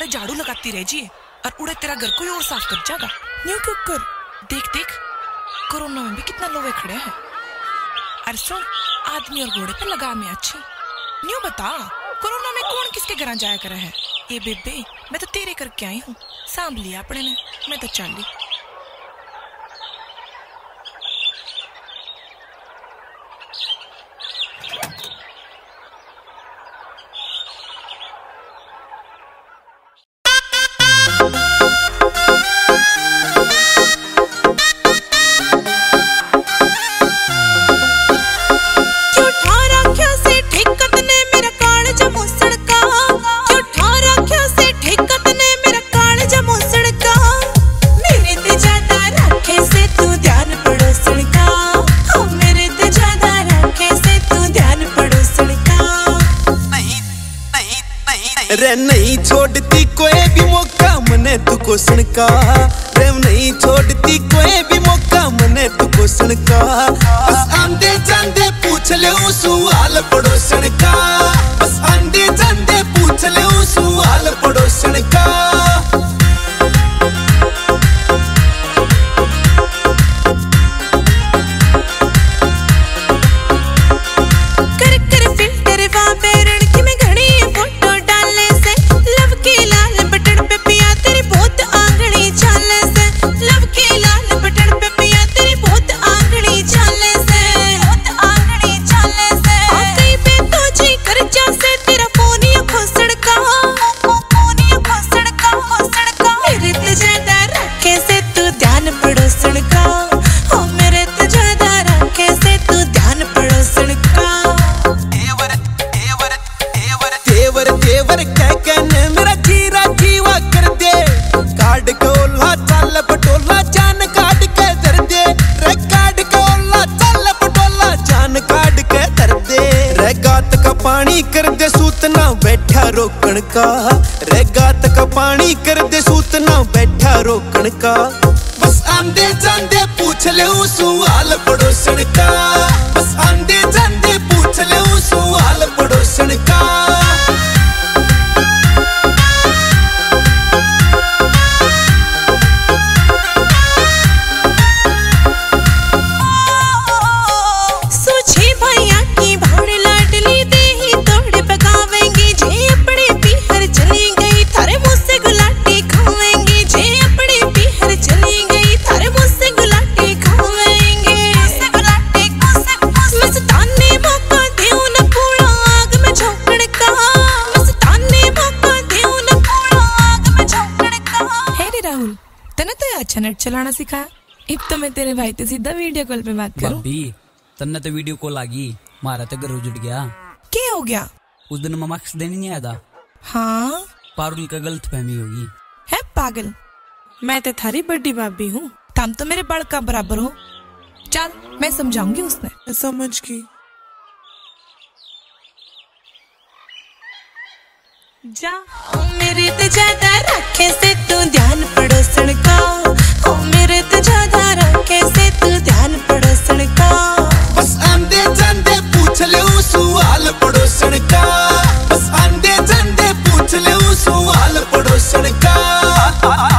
झाड़ू लगाती रह जी और उड़े तेरा घर कोई और साफ कर जाएगा। न्यू क्यों कर देख देख, कोरोना में भी कितना लोग खड़े हैं। अरे सुन, आदमी और घोड़े पे लगा में अच्छी। न्यू बता, कोरोना में कौन किसके घर जाया करे है? ये बेबे, मैं तो तेरे करके आई हूँ, सांभ लिया अपने ने, मैं तो चल ली। रे नहीं छोड़ती कोई भी मौका मने तू क्वेश्चन का, रे नहीं छोड़ती कोई भी मौका मने तू क्वेश्चन का। बस आंदे जांदे पूछ ले सवाल पड़ोसन का, बस आंदे जांदे पूछ ले सवाल पड़ोसन का। पानी कर दे सूतना बैठा रोकण का, रेगात का पानी कर दे सूतना बैठा रोकण का। बस आंदे जांदे पूछ ले सवाल पड़ोसन का, बस आंदे जांदे पूछ ले सवाल पड़ोसन का। तने तो अच्छा नेट चलाना सिखाया, अब तो मैं तेरे भाई से सीधा वीडियो कॉल पे बात करूं। भाभी तन्ने तो वीडियो कॉल आ गई, मारा तो घर उजड़ गया। क्या हो गया? उस दिन मार्क्स देने नहीं आया था। हाँ पारुल का गलत फहमी होगी। है पागल, मैं तो थारी बड़ी भाभी हूँ, तुम तो मेरे बड़ का बराबर हो। चल मैं समझाऊंगी उसने। समझ गई। जा मेरे तो ज्यादा रखे से तू ध्यान पड़ोसन का, ओ मेरे तो ज्यादा रखे से तू ध्यान पड़ोसन का। बस आंदे जांदे पूछ ले सवाल पड़ोसन का, बस आंदे जांदे पूछ ले सवाल पड़ोसन का।